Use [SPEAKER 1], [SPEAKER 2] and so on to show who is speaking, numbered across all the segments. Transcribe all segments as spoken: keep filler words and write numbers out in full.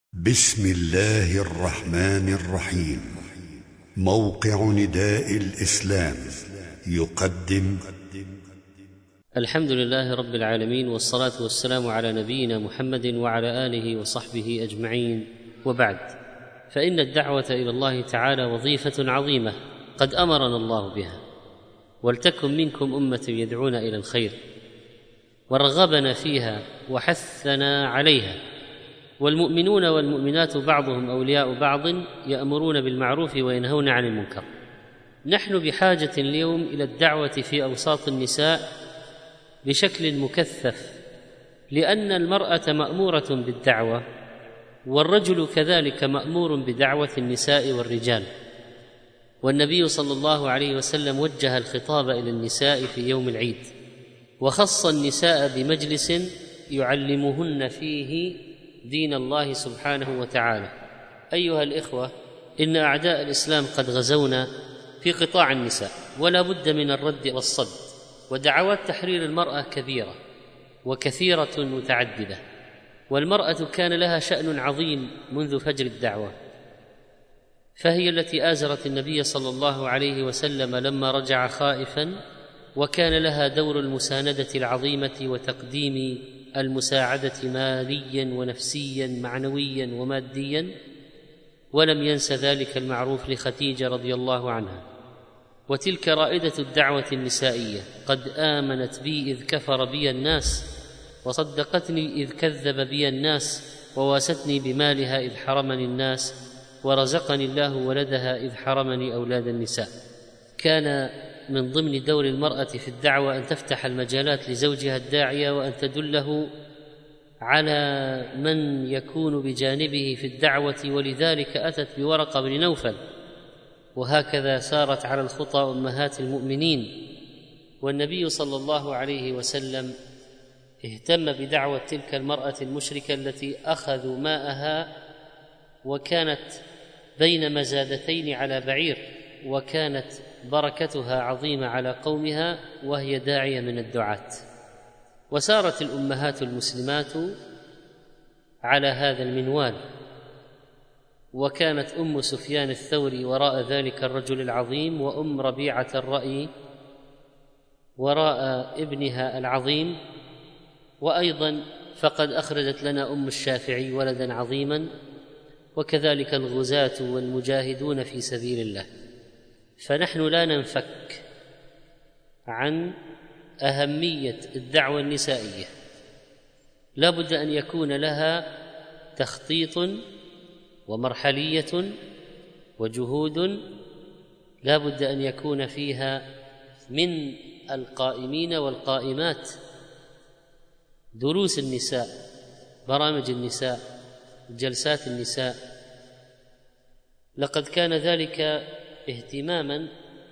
[SPEAKER 1] بسم الله الرحمن الرحيم. موقع نداء الإسلام يقدم
[SPEAKER 2] الحمد لله رب العالمين، والصلاة والسلام على نبينا محمد وعلى آله وصحبه أجمعين، وبعد، فإن الدعوة إلى الله تعالى وظيفة عظيمة قد أمرنا الله بها، ولتكن منكم أمة يدعون إلى الخير، ورغبنا فيها وحثنا عليها، والمؤمنون والمؤمنات بعضهم أولياء بعض يأمرون بالمعروف وينهون عن المنكر. نحن بحاجة اليوم إلى الدعوة في أوساط النساء بشكل مكثف، لأن المرأة مأمورة بالدعوة، والرجل كذلك مأمور بدعوة النساء والرجال. والنبي صلى الله عليه وسلم وجه الخطاب إلى النساء في يوم العيد، وخص النساء بمجلس يعلمهن فيه دين الله سبحانه وتعالى. أيها الإخوة، إن أعداء الإسلام قد غزونا في قطاع النساء، ولا بد من الرد والصد، ودعوات تحرير المرأة كبيرة وكثيرة متعددة، والمرأة كان لها شأن عظيم منذ فجر الدعوة، فهي التي آزرت النبي صلى الله عليه وسلم لما رجع خائفا، وكان لها دور المساندة العظيمة وتقديم المساعدة ماليا ونفسيا معنويا وماديا، ولم ينس ذلك المعروف لخديجة رضي الله عنها. وتلك رائدة الدعوة النسائية، قد آمنت بي إذ كفر بي الناس، وصدقتني إذ كذب بي الناس، وواستني بمالها إذ حرمني الناس، ورزقني الله ولدها إذ حرمني أولاد النساء. كان من ضمن دور المرأة في الدعوة أن تفتح المجالات لزوجها الداعية، وأن تدله على من يكون بجانبه في الدعوة، ولذلك أتت بورقة بن نوفل، وهكذا سارت على الخطى أمهات المؤمنين. والنبي صلى الله عليه وسلم اهتم بدعوة تلك المرأة المشركة التي أخذوا ماءها، وكانت بين مزادتين على بعير، وكانت بركتها عظيمة على قومها، وهي داعية من الدعاة. وسارت الأمهات المسلمات على هذا المنوال، وكانت أم سفيان الثوري وراء ذلك الرجل العظيم، وأم ربيعة الرأي وراء ابنها العظيم، وأيضا فقد أخرجت لنا أم الشافعي ولدا عظيما، وكذلك الغزاة والمجاهدون في سبيل الله. فنحن لا ننفك عن أهمية الدعوة النسائية، لا بد أن يكون لها تخطيط ومرحلية وجهود، لا بد أن يكون فيها من القائمين والقائمات دروس النساء، برامج النساء، جلسات النساء. لقد كان ذلك اهتماما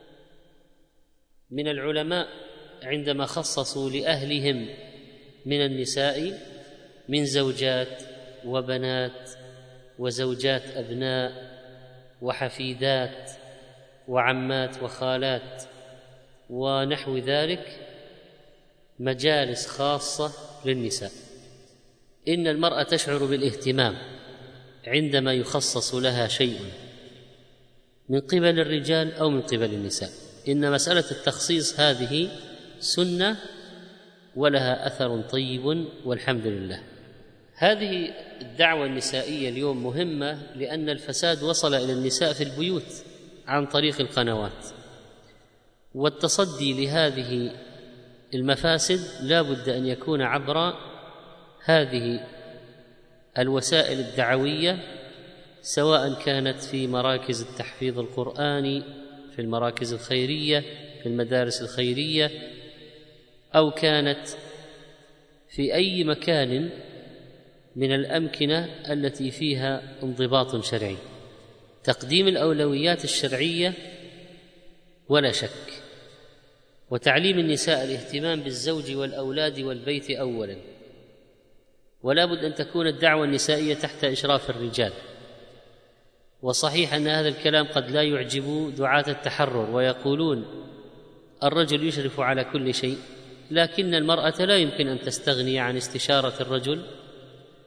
[SPEAKER 2] من العلماء عندما خصصوا لأهلهم من النساء من زوجات وبنات وزوجات أبناء وحفيدات وعمات وخالات ونحو ذلك مجالس خاصة للنساء. إن المرأة تشعر بالاهتمام عندما يخصص لها شيء من قبل الرجال أو من قبل النساء. إن مسألة التخصيص هذه سنة ولها أثر طيب، والحمد لله. هذه الدعوة النسائية اليوم مهمة، لأن الفساد وصل إلى النساء في البيوت عن طريق القنوات، والتصدي لهذه المفاسد لا بد أن يكون عبر هذه الوسائل الدعوية، سواء كانت في مراكز التحفيظ القرآني، في المراكز الخيرية، في المدارس الخيرية، أو كانت في أي مكان من الأمكنة التي فيها انضباط شرعي. تقديم الأولويات الشرعية ولا شك، وتعليم النساء الاهتمام بالزوج والأولاد والبيت أولا، ولا بد أن تكون الدعوة النسائية تحت إشراف الرجال. وصحيح أن هذا الكلام قد لا يعجب دعاة التحرر، ويقولون الرجل يشرف على كل شيء، لكن المرأة لا يمكن أن تستغني عن استشارة الرجل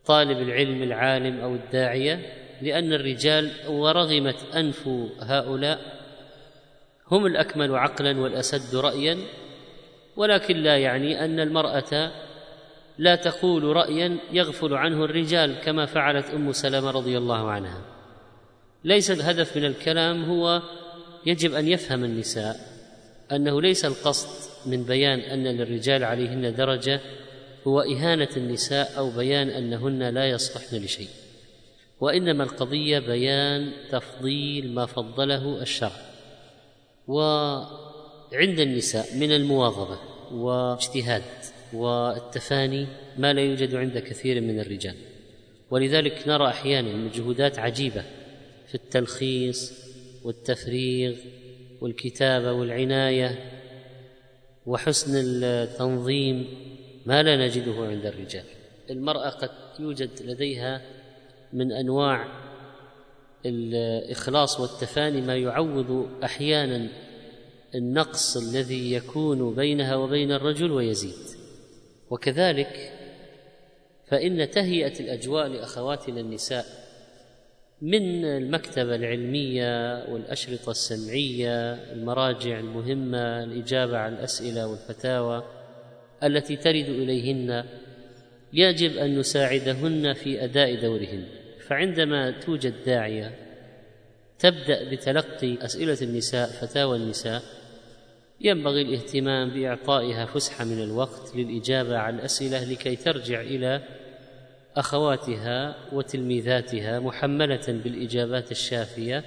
[SPEAKER 2] طالب العلم العالم أو الداعية، لأن الرجال ورغمت أنف هؤلاء هم الأكمل عقلا والأسد رأيا، ولكن لا يعني أن المرأة لا تقول رأيا يغفل عنه الرجال كما فعلت أم سلمة رضي الله عنها. ليس الهدف من الكلام هو، يجب أن يفهم النساء أنه ليس القصد من بيان أن للرجال عليهن درجة هو إهانة النساء أو بيان أنهن لا يصلحن لشيء، وإنما القضية بيان تفضيل ما فضله الشرع. وعند النساء من المواظبة واجتهاد والتفاني ما لا يوجد عند كثير من الرجال، ولذلك نرى أحيانا مجهودات عجيبة في التلخيص والتفريغ والكتابة والعناية وحسن التنظيم ما لا نجده عند الرجال. المرأة قد يوجد لديها من أنواع الإخلاص والتفاني ما يعوض أحيانا النقص الذي يكون بينها وبين الرجل ويزيد. وكذلك فإن تهيئة الأجواء لأخواتنا النساء من المكتبة العلمية والأشرطة السمعية، المراجع المهمة، الإجابة على الأسئلة والفتاوى التي ترد إليهن، يجب أن نساعدهن في أداء دورهن. فعندما توجد داعية تبدأ بتلقي أسئلة النساء، فتاوى النساء، ينبغي الاهتمام بإعطائها فسحة من الوقت للإجابة على الأسئلة لكي ترجع إلى أخواتها وتلميذاتها محملة بالإجابات الشافية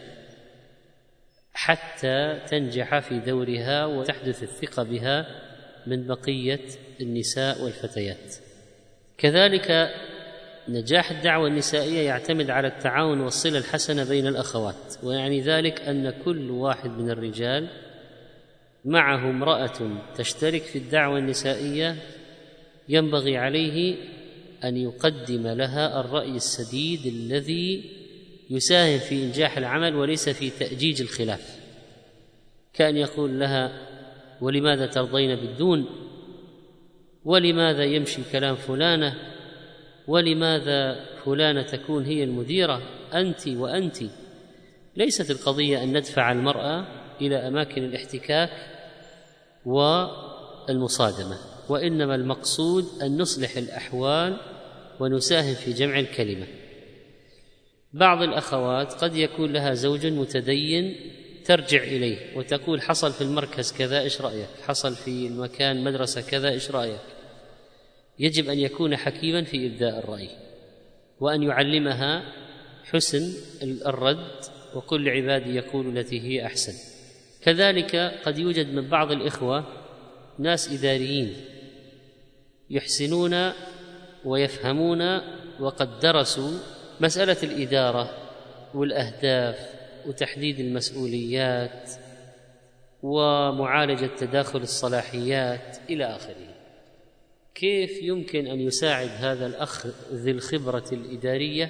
[SPEAKER 2] حتى تنجح في دورها وتحدث الثقة بها من بقية النساء والفتيات. كذلك نجاح الدعوة النسائية يعتمد على التعاون والصلة الحسنة بين الأخوات، ويعني ذلك أن كل واحد من الرجال معه امرأة تشترك في الدعوة النسائية ينبغي عليه أن يقدم لها الرأي السديد الذي يساهم في إنجاح العمل وليس في تأجيج الخلاف، كأن يقول لها: ولماذا ترضين بالدون؟ ولماذا يمشي كلام فلانة؟ ولماذا فلانة تكون هي المديرة؟ أنت وأنت. ليست القضية أن ندفع المرأة إلى أماكن الاحتكاك والمصادمة، وإنما المقصود أن نصلح الأحوال ونساهم في جمع الكلمة. بعض الأخوات قد يكون لها زوج متدين ترجع إليه وتقول: حصل في المركز كذا، إيش رأيك؟ حصل في المكان مدرسة كذا، إيش رأيك؟ يجب أن يكون حكيما في إبداء الرأي، وأن يعلمها حسن الرد، وقل لعبادي يقول التي هي أحسن. كذلك قد يوجد من بعض الإخوة ناس إداريين يحسنون ويفهمون وقد درسوا مسألة الإدارة والأهداف وتحديد المسؤوليات ومعالجة تداخل الصلاحيات إلى آخره. كيف يمكن أن يساعد هذا الأخ ذي الخبرة الإدارية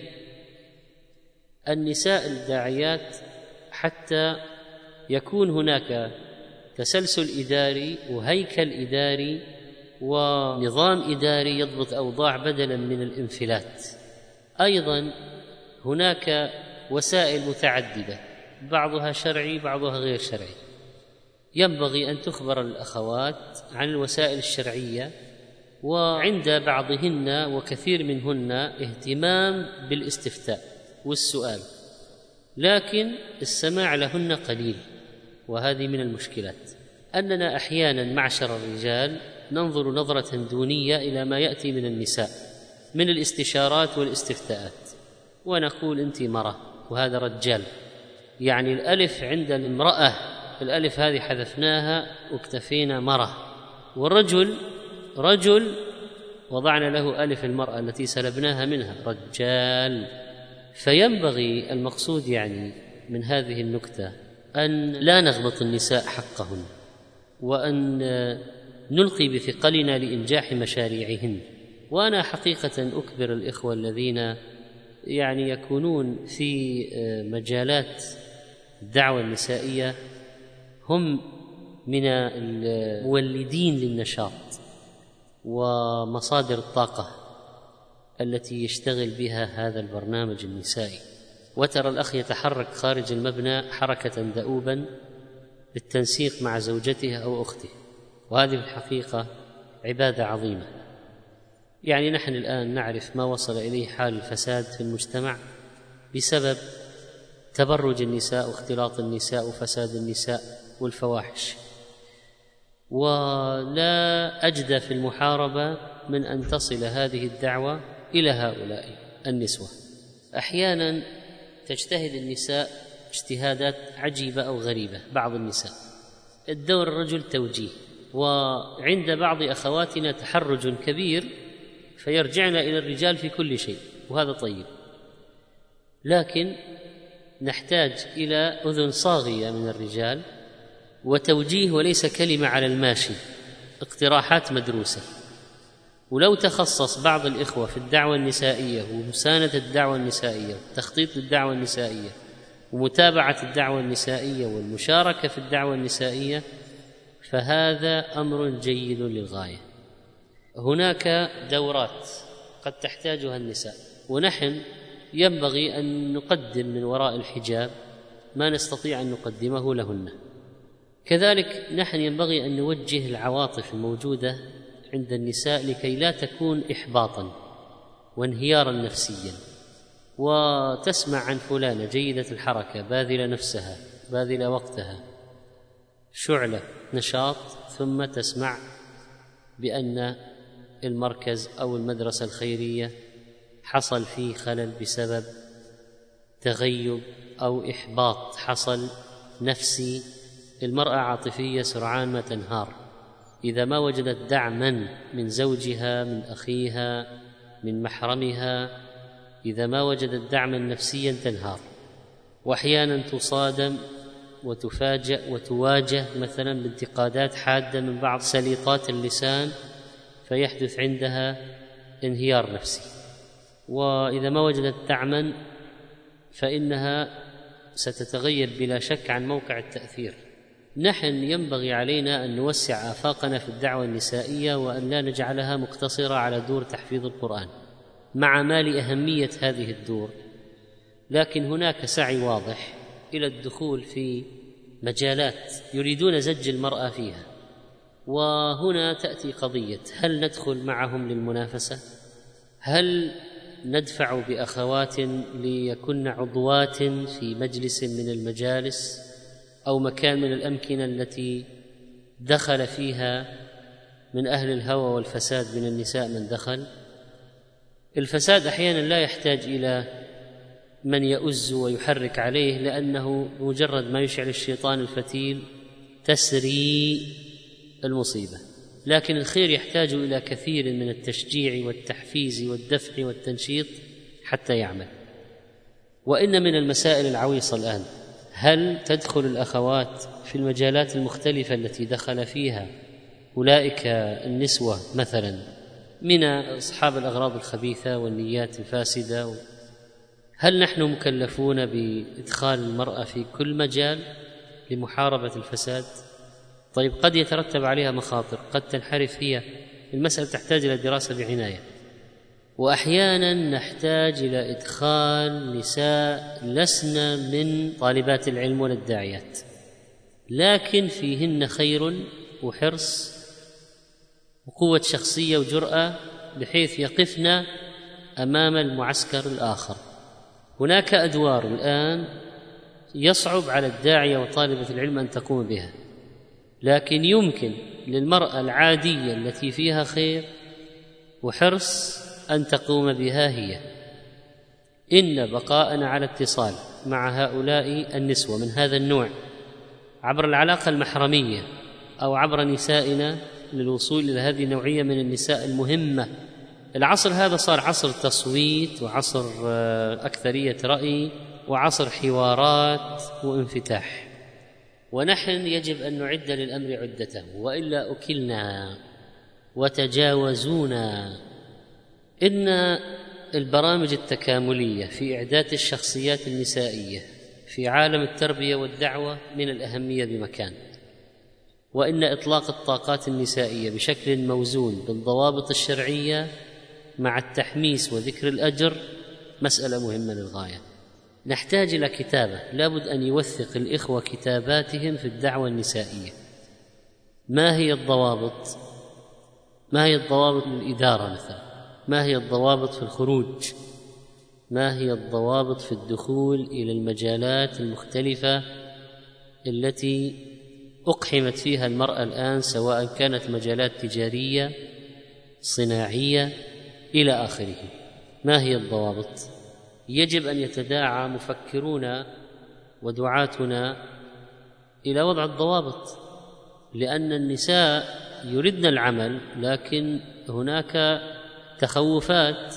[SPEAKER 2] النساء الداعيات حتى يكون هناك تسلسل إداري وهيكل إداري ونظام إداري يضبط أوضاع بدلا من الانفلات؟ أيضا هناك وسائل متعددة، بعضها شرعي بعضها غير شرعي. ينبغي أن تخبر الأخوات عن الوسائل الشرعية، وعند بعضهن وكثير منهن اهتمام بالاستفتاء والسؤال، لكن السماع لهن قليل. وهذه من المشكلات أننا أحيانا معشر الرجال ننظر نظرة دونية إلى ما يأتي من النساء من الاستشارات والاستفتاءات، ونقول: أنت مرة وهذا رجال. يعني الألف عند الامرأة، الألف هذه حذفناها واكتفينا مرة، والرجل رجل وضعنا له ألف المرأة التي سلبناها منها رجال. فينبغي المقصود يعني من هذه النكتة أن لا نغبط النساء حقهن، وأن نلقي بثقلنا لإنجاح مشاريعهن. وأنا حقيقة أكبر الإخوة الذين يعني يكونون في مجالات الدعوة النسائية هم من المولدين للنشاط ومصادر الطاقة التي يشتغل بها هذا البرنامج النسائي، وترى الأخ يتحرك خارج المبنى حركة دؤوبا بالتنسيق مع زوجته أو أخته، وهذه في الحقيقة عبادة عظيمة. يعني نحن الآن نعرف ما وصل إليه حال الفساد في المجتمع بسبب تبرج النساء واختلاط النساء وفساد النساء والفواحش، ولا أجدى في المحاربة من أن تصل هذه الدعوة إلى هؤلاء النسوة. أحيانا تجتهد النساء اجتهادات عجيبة أو غريبة، بعض النساء الدور الرجل توجيه، وعند بعض أخواتنا تحرج كبير فيرجعن إلى الرجال في كل شيء، وهذا طيب، لكن نحتاج إلى أذن صاغية من الرجال وتوجيه وليس كلمة على الماشي، اقتراحات مدروسة. ولو تخصص بعض الإخوة في الدعوة النسائية ومساندة الدعوة النسائية والتخطيط للدعوة النسائية ومتابعة الدعوة النسائية والمشاركة في الدعوة النسائية فهذا أمر جيد للغاية. هناك دورات قد تحتاجها النساء، ونحن ينبغي أن نقدم من وراء الحجاب ما نستطيع أن نقدمه لهن. كذلك نحن ينبغي أن نوجه العواطف الموجودة عند النساء لكي لا تكون إحباطا وانهيارا نفسيا، وتسمع عن فلانة جيدة الحركة باذلة نفسها باذلة وقتها شعلة نشاط، ثم تسمع بأن المركز أو المدرسة الخيرية حصل فيه خلل بسبب تغيب أو إحباط حصل نفسي. المرأة عاطفية سرعان ما تنهار إذا ما وجدت دعما من زوجها من أخيها من محرمها، إذا ما وجدت دعما نفسيا تنهار، وأحيانا تصادم وتفاجأ وتواجه مثلا بانتقادات حادة من بعض سليطات اللسان فيحدث عندها انهيار نفسي. وإذا ما وجدت دعما فإنها ستتغير بلا شك عن موقع التأثير. نحن ينبغي علينا أن نوسع آفاقنا في الدعوة النسائية وأن لا نجعلها مقتصرة على دور تحفيظ القرآن، مع ما لأهمية هذه الدور، لكن هناك سعي واضح إلى الدخول في مجالات يريدون زج المرأة فيها. وهنا تأتي قضية: هل ندخل معهم للمنافسة؟ هل ندفع بأخوات ليكن عضوات في مجلس من المجالس أو مكان من الأمكنة التي دخل فيها من أهل الهوى والفساد من النساء من دخل؟ الفساد أحيانا لا يحتاج إلى من يؤز ويحرك عليه، لأنه مجرد ما يشعل الشيطان الفتيل تسري المصيبة، لكن الخير يحتاج إلى كثير من التشجيع والتحفيز والدفع والتنشيط حتى يعمل. وإن من المسائل العويصة الآن: هل تدخل الأخوات في المجالات المختلفة التي دخل فيها أولئك النسوة مثلا من أصحاب الأغراض الخبيثة والنيات الفاسدة؟ هل نحن مكلفون بإدخال المرأة في كل مجال لمحاربة الفساد؟ طيب، قد يترتب عليها مخاطر، قد تنحرف هي. المسألة تحتاج إلى دراسة بعناية. وأحيانا نحتاج إلى إدخال نساء لسنا من طالبات العلم ولا الداعيات، لكن فيهن خير وحرص وقوة شخصية وجرأة بحيث يقفن أمام المعسكر الآخر. هناك أدوار الآن يصعب على الداعية وطالبة العلم أن تقوم بها، لكن يمكن للمرأة العادية التي فيها خير وحرص أن تقوم بها هي. إن بقاءنا على اتصال مع هؤلاء النسوة من هذا النوع عبر العلاقة المحرمية أو عبر نسائنا للوصول إلى هذه النوعية من النساء المهمة. العصر هذا صار عصر تصويت وعصر أكثرية رأي وعصر حوارات وانفتاح، ونحن يجب أن نعد للأمر عدته، وإلا أكلنا وتجاوزونا. إن البرامج التكاملية في إعداد الشخصيات النسائية في عالم التربية والدعوة من الأهمية بمكان، وإن إطلاق الطاقات النسائية بشكل موزون بالضوابط الشرعية مع التحميس وذكر الأجر مسألة مهمة للغاية. نحتاج إلى كتابة، لابد أن يوثق الإخوة كتاباتهم في الدعوة النسائية. ما هي الضوابط؟ ما هي الضوابط للإدارة مثلا؟ ما هي الضوابط في الخروج؟ ما هي الضوابط في الدخول إلى المجالات المختلفة التي أقحمت فيها المرأة الآن، سواء كانت مجالات تجارية صناعية إلى آخره؟ ما هي الضوابط؟ يجب أن يتداعى مفكرون ودعاتنا إلى وضع الضوابط، لأن النساء يردن العمل، لكن هناك تخوفات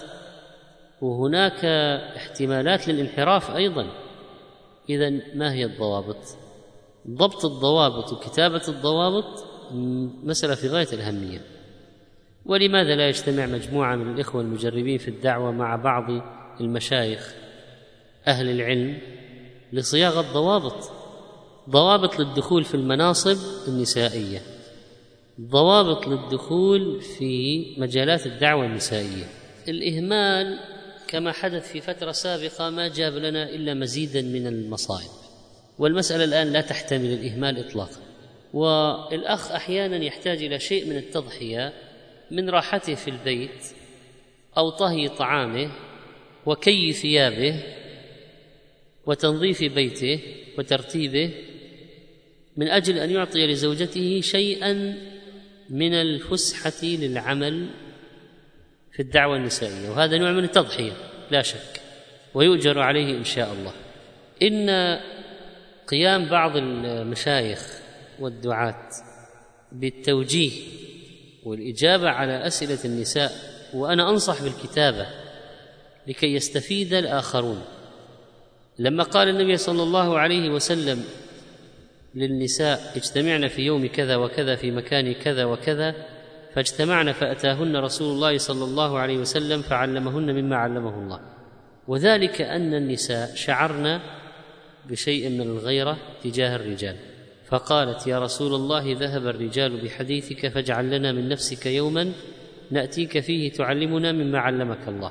[SPEAKER 2] وهناك احتمالات للانحراف أيضا. إذن ما هي الضوابط؟ ضبط الضوابط وكتابة الضوابط مسألة في غاية الأهمية. ولماذا لا يجتمع مجموعة من الإخوة المجربين في الدعوة مع بعض المشايخ أهل العلم لصياغة ضوابط؟ ضوابط للدخول في المناصب النسائية، ضوابط للدخول في مجالات الدعوة النسائية. الإهمال كما حدث في فترة سابقة ما جاب لنا إلا مزيدا من المصائب، والمسألة الآن لا تحتمل الإهمال إطلاقا. والأخ أحيانا يحتاج إلى شيء من التضحية من راحته في البيت أو طهي طعامه وكي ثيابه وتنظيف بيته وترتيبه من أجل أن يعطي لزوجته شيئا من الفسحة للعمل في الدعوة النسائية، وهذا نوع من التضحية لا شك، ويؤجر عليه إن شاء الله. إن قيام بعض المشايخ والدعاة بالتوجيه والإجابة على أسئلة النساء، وأنا أنصح بالكتابة لكي يستفيد الآخرون. لما قال النبي صلى الله عليه وسلم للنساء اجتمعن في يوم كذا وكذا في مكان كذا وكذا، فاجتمعن فأتاهن رسول الله صلى الله عليه وسلم فعلمهن مما علمه الله، وذلك أن النساء شعرن بشيء من الغيرة تجاه الرجال، فقالت يا رسول الله ذهب الرجال بحديثك فاجعل لنا من نفسك يوما نأتيك فيه تعلمنا مما علمك الله.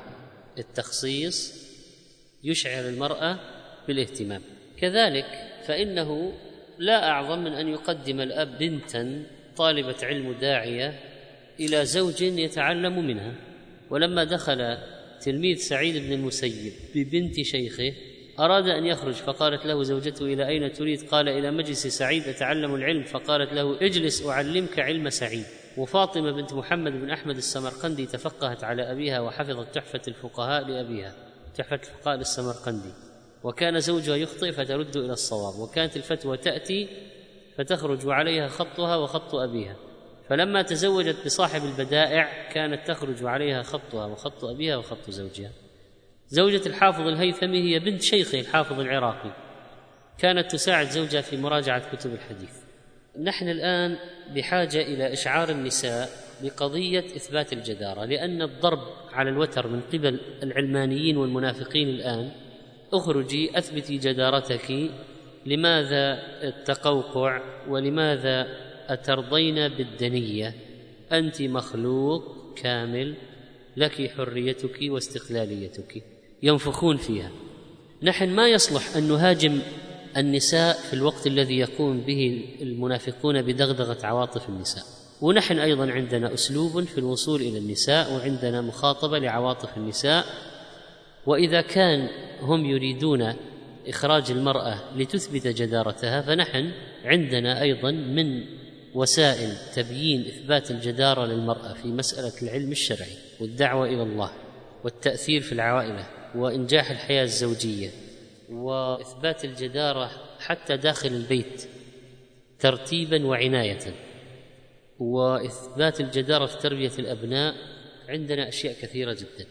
[SPEAKER 2] التخصيص يشعر المرأة بالاهتمام. كذلك فإنه لا أعظم من أن يقدم الأب بنتا طالبة علم داعية إلى زوج يتعلم منها. ولما دخل تلميذ سعيد بن المسيب ببنت شيخه أراد أن يخرج، فقالت له زوجته إلى أين تريد؟ قال إلى مجلس سعيد أتعلم العلم، فقالت له اجلس أعلمك علم سعيد. وفاطمة بنت محمد بن أحمد السمرقندي تفقهت على أبيها وحفظت تحفة الفقهاء لأبيها، تحفة الفقهاء للسمرقندي، وكان زوجها يخطئ فترد إلى الصواب، وكانت الفتوى تأتي فتخرج عليها خطها وخط أبيها، فلما تزوجت بصاحب البدائع كانت تخرج عليها خطها وخط أبيها وخط زوجها. زوجة الحافظ الهيثمي هي بنت شيخه الحافظ العراقي، كانت تساعد زوجها في مراجعة كتب الحديث. نحن الآن بحاجة إلى إشعار النساء بقضية إثبات الجدارة، لأن الضرب على الوتر من قبل العلمانيين والمنافقين الآن اخرجي أثبتي جدارتك، لماذا التقوقع ولماذا أترضين بالدنية؟ أنت مخلوق كامل لك حريتك واستقلاليتك. ينفخون فيها. نحن ما يصلح أن نهاجم النساء في الوقت الذي يقوم به المنافقون بدغدغة عواطف النساء، ونحن أيضا عندنا أسلوب في الوصول إلى النساء وعندنا مخاطبة لعواطف النساء. وإذا كان هم يريدون إخراج المرأة لتثبت جدارتها، فنحن عندنا أيضا من وسائل تبيين إثبات الجدارة للمرأة في مسألة العلم الشرعي والدعوة إلى الله والتأثير في العوائل وإنجاح الحياة الزوجية، وإثبات الجدارة حتى داخل البيت ترتيبا وعناية، وإثبات الجدارة في تربية الأبناء. عندنا أشياء كثيرة جدا،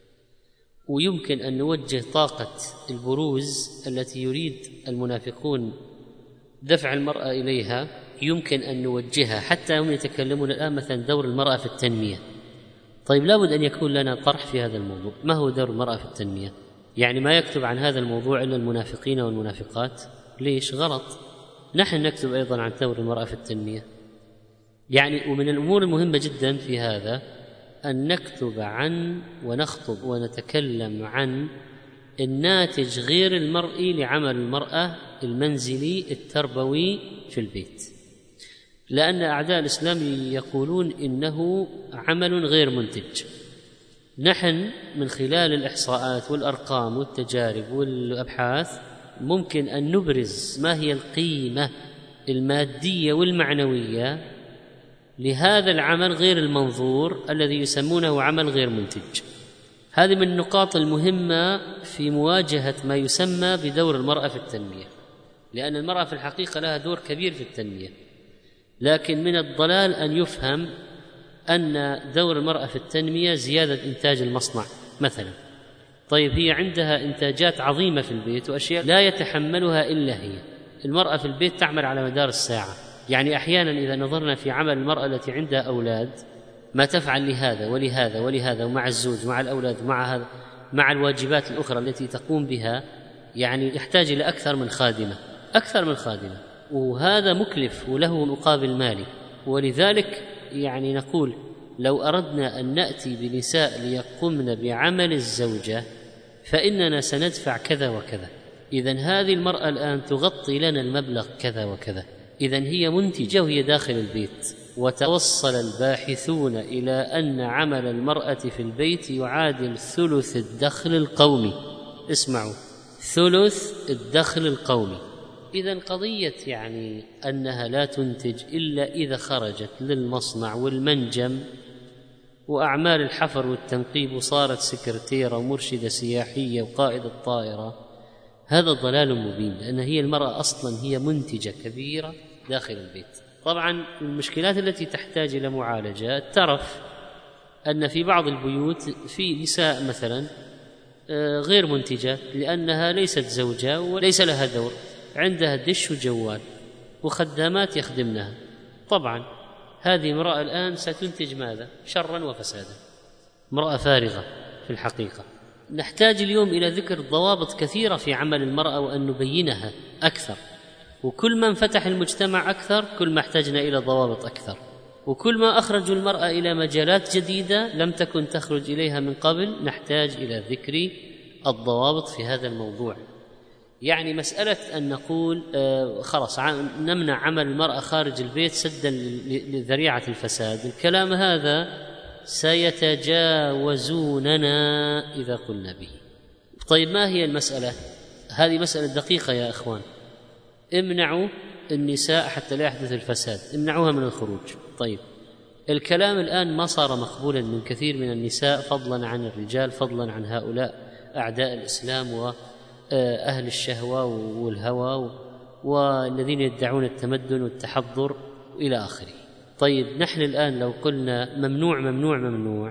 [SPEAKER 2] ويمكن أن نوجه طاقة البروز التي يريد المنافقون دفع المرأة إليها، يمكن أن نوجهها. حتى هم يتكلمون الآن مثلا دور المرأة في التنمية. طيب لابد أن يكون لنا طرح في هذا الموضوع. ما هو دور المرأة في التنمية؟ يعني ما يكتب عن هذا الموضوع إلا المنافقين والمنافقات؟ ليش؟ غلط. نحن نكتب أيضا عن دور المرأة في التنمية. يعني ومن الأمور المهمة جدا في هذا أن نكتب عن ونخطب ونتكلم عن الناتج غير المرئي لعمل المرأة المنزلي التربوي في البيت، لأن أعداء الإسلام يقولون إنه عمل غير منتج. نحن من خلال الإحصاءات والأرقام والتجارب والأبحاث ممكن أن نبرز ما هي القيمة المادية والمعنوية لهذا العمل غير المنظور الذي يسمونه عمل غير منتج. هذه من النقاط المهمة في مواجهة ما يسمى بدور المرأة في التنمية، لأن المرأة في الحقيقة لها دور كبير في التنمية، لكن من الضلال أن يفهم أن دور المرأة في التنمية زيادة إنتاج المصنع مثلا. طيب هي عندها إنتاجات عظيمة في البيت وأشياء لا يتحملها إلا هي. المرأة في البيت تعمل على مدار الساعة، يعني أحيانا إذا نظرنا في عمل المرأة التي عندها أولاد ما تفعل لهذا ولهذا ولهذا ومع الزوج ومع الأولاد ومع هذا مع الواجبات الأخرى التي تقوم بها، يعني يحتاج إلى أكثر من خادمة أكثر من خادمة وهذا مكلف وله مقابل مالي. ولذلك يعني نقول لو أردنا أن نأتي بنساء ليقومن بعمل الزوجة فإننا سندفع كذا وكذا، إذن هذه المرأة الآن تغطي لنا المبلغ كذا وكذا، إذن هي منتجة وهي داخل البيت. وتوصل الباحثون إلى أن عمل المرأة في البيت يعادل ثلث الدخل القومي. اسمعوا، ثلث الدخل القومي. إذن قضية يعني أنها لا تنتج إلا إذا خرجت للمصنع والمنجم وأعمال الحفر والتنقيب وصارت سكرتيرة ومرشدة سياحية وقائدة طائرة، هذا ضلال مبين، لأن هي المرأة أصلا هي منتجة كبيرة داخل البيت. طبعا المشكلات التي تحتاج إلى معالجة الترف، أن في بعض البيوت في نساء مثلا غير منتجة لأنها ليست زوجة وليس لها دور، عندها دش وجوال وخدامات يخدمنها. طبعا هذه امرأة الآن ستنتج ماذا؟ شرا وفسادا، امرأة فارغة في الحقيقة. نحتاج اليوم إلى ذكر ضوابط كثيرة في عمل المرأة وأن نبينها أكثر، وكل ما انفتح المجتمع أكثر كل ما احتاجنا إلى ضوابط أكثر، وكل ما أخرجوا المرأة إلى مجالات جديدة لم تكن تخرج إليها من قبل نحتاج إلى ذكر الضوابط في هذا الموضوع. يعني مسألة أن نقول آه خلاص نمنع عمل المرأة خارج البيت سدا لذريعة الفساد، الكلام هذا سيتجاوزوننا إذا قلنا به. طيب ما هي المسألة؟ هذه مسألة دقيقة يا أخوان. امنعوا النساء حتى لا يحدث الفساد، امنعوها من الخروج. طيب الكلام الآن ما صار مقبولا من كثير من النساء فضلا عن الرجال، فضلا عن هؤلاء أعداء الإسلام وأهل الشهوة والهوى والذين يدعون التمدن والتحضر إلى آخره. طيب نحن الآن لو قلنا ممنوع ممنوع ممنوع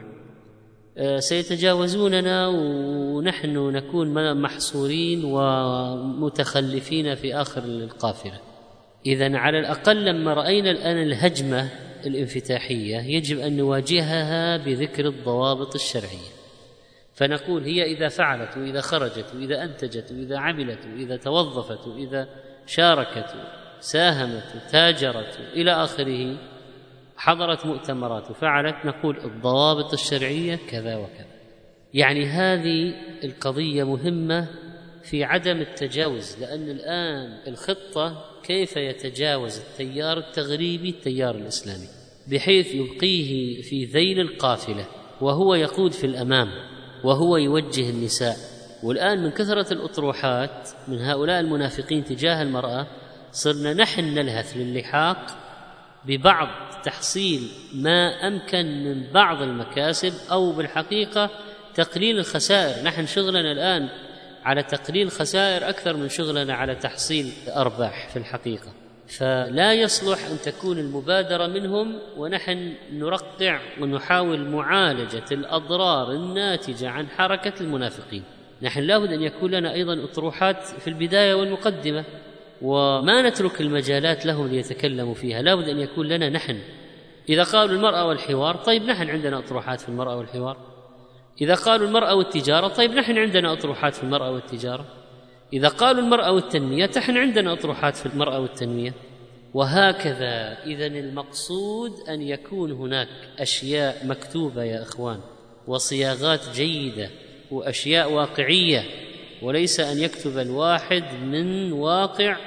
[SPEAKER 2] سيتجاوزوننا ونحن نكون محصورين ومتخلفين في آخر القافلة. إذن على الأقل لما رأينا الآن الهجمة الانفتاحية يجب أن نواجهها بذكر الضوابط الشرعية، فنقول هي إذا فعلت وإذا خرجت وإذا أنتجت وإذا عملت وإذا توظفت وإذا شاركت ساهمت وتاجرت إلى آخره، حضرت مؤتمرات وفعلت، نقول الضوابط الشرعية كذا وكذا. يعني هذه القضية مهمة في عدم التجاوز، لأن الآن الخطة كيف يتجاوز التيار التغريبي التيار الإسلامي بحيث يبقيه في ذيل القافلة وهو يقود في الأمام وهو يوجه النساء. والآن من كثرة الأطروحات من هؤلاء المنافقين تجاه المرأة صرنا نحن نلهث للحاق ببعض تحصيل ما أمكن من بعض المكاسب أو بالحقيقة تقليل الخسائر. نحن شغلنا الآن على تقليل خسائر أكثر من شغلنا على تحصيل أرباح في الحقيقة، فلا يصلح أن تكون المبادرة منهم ونحن نرقع ونحاول معالجة الأضرار الناتجة عن حركة المنافقين. نحن لابد أن يكون لنا أيضا أطروحات في البداية والمقدمة وما نترك المجالات لهم ليتكلموا فيها، لابد أن يكون لنا نحن. إذا قالوا المرأة والحوار، طيب نحن عندنا أطروحات في المرأة والحوار. إذا قالوا المرأة والتجارة، طيب نحن عندنا أطروحات في المرأة والتجارة. إذا قالوا المرأة والتنمية، نحن عندنا أطروحات في المرأة والتنمية. وهكذا إذن المقصود أن يكون هناك أشياء مكتوبة يا إخوان، وصياغات جيدة وأشياء واقعية، وليس أن يكتب الواحد من واقع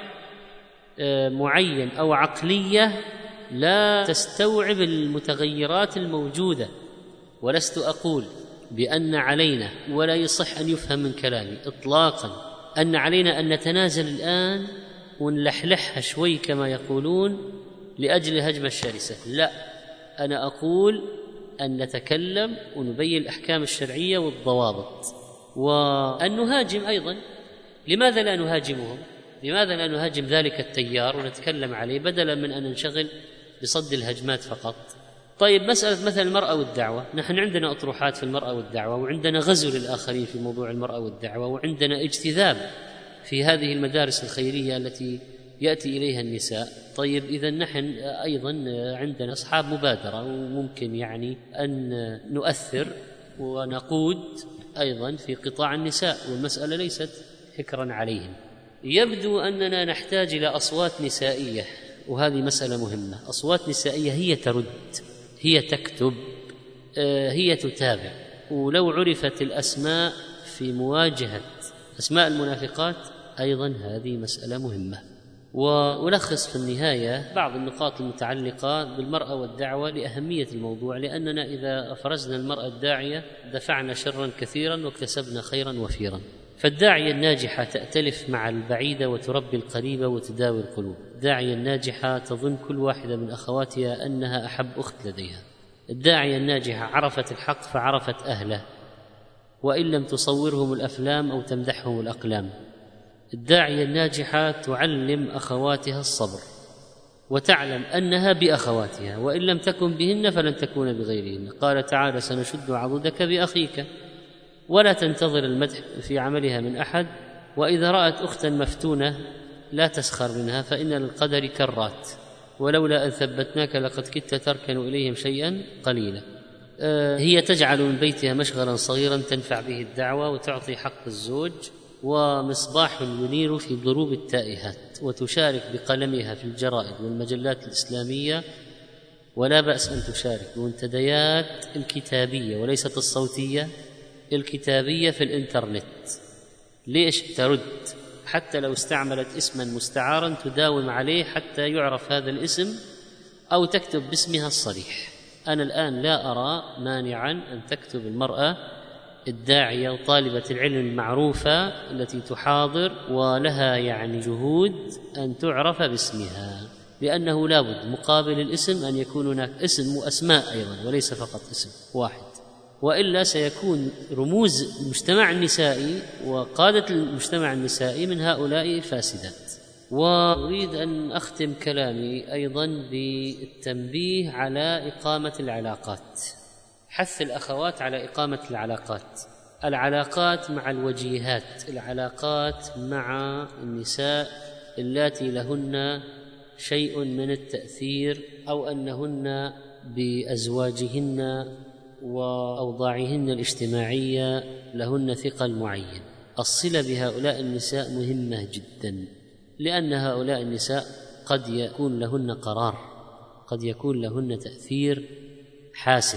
[SPEAKER 2] معين أو عقلية لا تستوعب المتغيرات الموجودة. ولست أقول بأن علينا، ولا يصح أن يفهم من كلامي إطلاقا أن علينا أن نتنازل الآن ونلحلحها شوي كما يقولون لأجل الهجمة الشرسة، لا، أنا أقول أن نتكلم ونبين الأحكام الشرعية والضوابط، وأن نهاجم أيضا. لماذا لا نهاجمهم؟ لماذا لا نهاجم ذلك التيار ونتكلم عليه بدلا من أن ننشغل بصد الهجمات فقط؟ طيب، مسألة مثلا المرأة والدعوة، نحن عندنا أطروحات في المرأة والدعوة، وعندنا غزو للآخرين في موضوع المرأة والدعوة، وعندنا اجتذاب في هذه المدارس الخيرية التي يأتي إليها النساء. طيب، إذا نحن أيضا عندنا أصحاب مبادرة، وممكن يعني أن نؤثر ونقود أيضا في قطاع النساء، والمسألة ليست حكرا عليهم. يبدو أننا نحتاج إلى أصوات نسائية، وهذه مسألة مهمة. أصوات نسائية هي ترد، هي تكتب، هي تتابع. ولو عرفت الأسماء في مواجهة أسماء المنافقات أيضا هذه مسألة مهمة. وألخص في النهاية بعض النقاط المتعلقة بالمرأة والدعوة لأهمية الموضوع، لأننا إذا أفرزنا المرأة الداعية دفعنا شرا كثيرا واكتسبنا خيرا وفيرا. فالداعية الناجحة تأتلف مع البعيدة وتربي القريبة وتداوي القلوب. الداعية الناجحة تظن كل واحدة من أخواتها أنها أحب أخت لديها. الداعية الناجحة عرفت الحق فعرفت أهله، وإن لم تصورهم الأفلام أو تمدحهم الأقلام. الداعية الناجحة تعلم أخواتها الصبر، وتعلم أنها بأخواتها، وإن لم تكن بهن فلن تكون بغيرهن. قال تعالى: سنشد عضدك بأخيك. ولا تنتظر المدح في عملها من أحد، وإذا رأت أختا مفتونة لا تسخر منها، فإن للقدر كرات، ولولا أن ثبتناك لقد كدت تركن إليهم شيئا قليلا. هي تجعل من بيتها مشغلا صغيرا تنفع به الدعوة وتعطي حق الزوج، ومصباح ينير في ضروب التائهات، وتشارك بقلمها في الجرائد والمجلات الإسلامية، ولا بأس أن تشارك بالمنتديات الكتابية وليست الصوتية، الكتابية في الإنترنت. ليش ترد؟ حتى لو استعملت اسما مستعارا تداوم عليه حتى يعرف هذا الاسم، أو تكتب باسمها الصريح. أنا الآن لا أرى مانعا أن تكتب المرأة الداعية وطالبة العلم المعروفة التي تحاضر ولها يعني جهود أن تعرف باسمها، لأنه لابد مقابل الاسم أن يكون هناك اسم وأسماء أيضا، وليس فقط اسم واحد، وإلا سيكون رموز المجتمع النسائي وقادة المجتمع النسائي من هؤلاء الفاسدات. وأريد أن أختم كلامي أيضا بالتنبيه على إقامة العلاقات، حث الأخوات على إقامة العلاقات، العلاقات مع الوجيهات، العلاقات مع النساء اللاتي لهن شيء من التأثير، أو أنهن بأزواجهن وأوضاعهن الاجتماعية لهن ثقل معين. الصلة بهؤلاء النساء مهمة جدا، لأن هؤلاء النساء قد يكون لهن قرار، قد يكون لهن تأثير حاسم،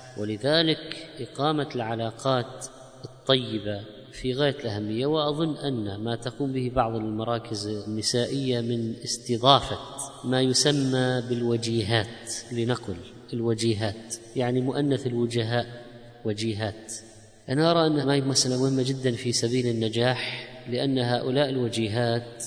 [SPEAKER 2] ولذلك إقامة العلاقات الطيبة في غاية الأهمية. وأظن أن ما تقوم به بعض المراكز النسائية من استضافة ما يسمى بالوجيهات، لنقل الوجيهات يعني مؤنث الوجهاء وجيهات، أنا أرى أنها مسألة مهمة جدا في سبيل النجاح، لأن هؤلاء الوجيهات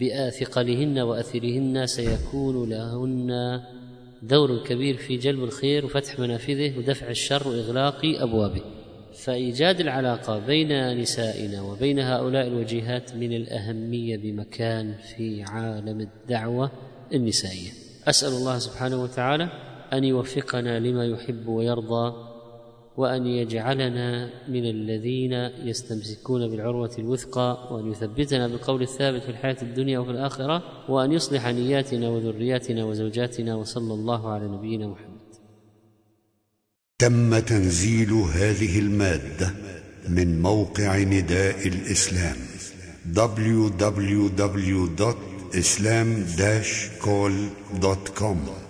[SPEAKER 2] بثقلهن وأثرهن سيكون لهن دور كبير في جلب الخير وفتح منافذه ودفع الشر وإغلاق أبوابه. فإيجاد العلاقة بين نسائنا وبين هؤلاء الوجيهات من الأهمية بمكان في عالم الدعوة النسائية. أسأل الله سبحانه وتعالى أن يوفقنا لما يحب ويرضى، وأن يجعلنا من الذين يستمسكون بالعروة الوثقى، وأن يثبتنا بالقول الثابت في الحياة الدنيا وفي الآخرة، وأن يصلح نياتنا وذرياتنا وزوجاتنا، وصلى الله على نبينا محمد.
[SPEAKER 1] تم تنزيل هذه المادة من موقع نداء الإسلام دبليو دبليو دبليو دوت اسلام داش كول دوت كوم.